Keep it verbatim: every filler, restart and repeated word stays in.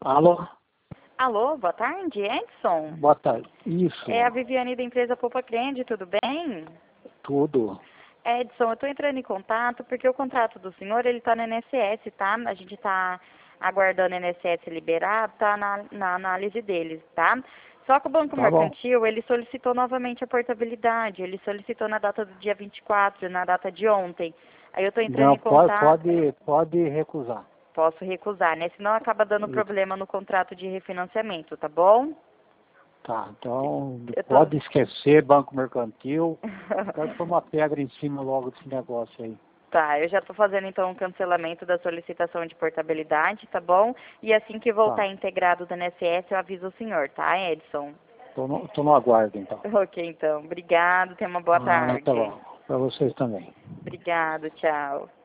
Alô? Alô, boa tarde, Edson? Boa tarde. Isso. É a Viviane da empresa Poupa Crede, tudo bem? Tudo. Edson, eu estou entrando em contato porque o contrato do senhor, ele está no I N S S, tá? A gente está aguardando o I N S S liberar, tá na, na análise deles, tá? Só que o Banco Tá bom. Mercantil, ele solicitou novamente a portabilidade, ele solicitou na data do dia vinte e quatro, na data de ontem. Aí eu estou entrando Não, em pode, contato... pode, pode recusar. Posso recusar, né? Senão acaba dando Isso. problema no contrato de refinanciamento, tá bom? Tá, então Eu tô... pode esquecer Banco Mercantil. Quero pôr uma pedra em cima logo desse negócio aí. Tá, eu já estou fazendo então um cancelamento da solicitação de portabilidade, tá bom? E assim que voltar Tá. integrado do I N S S, eu aviso o senhor, tá, Edson? Tô no, tô no aguardo, então. Ok, então. Obrigado, tenha uma boa Ah, tarde. tá bom. Para vocês também. Obrigado, tchau.